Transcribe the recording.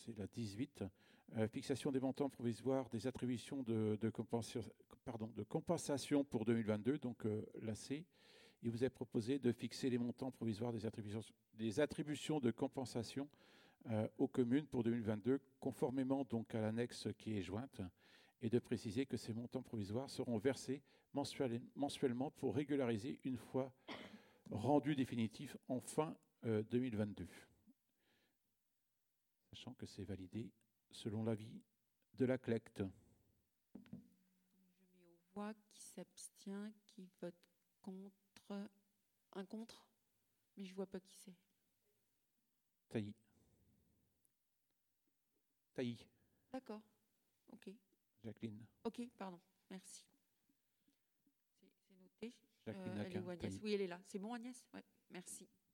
c'est la 18. Fixation des montants provisoires des attributions de compensation pour 2022, donc la C. Il vous est proposé de fixer les montants provisoires des attributions de compensation aux communes pour 2022, conformément donc à l'annexe qui est jointe, et de préciser que ces montants provisoires seront versés mensuellement pour régulariser une fois rendu définitif en fin 2022. Sachant que c'est validé selon l'avis de la CLECT. Je mets aux voix qui s'abstient, qui vote contre. Un contre, mais je ne vois pas qui c'est. Tailly. Tailly. D'accord. OK. Jacqueline. OK, pardon. Merci. C'est noté. Jacqueline Elle est où, Agnès? Tailly. Oui, elle est là. C'est bon, Agnès? Oui, merci.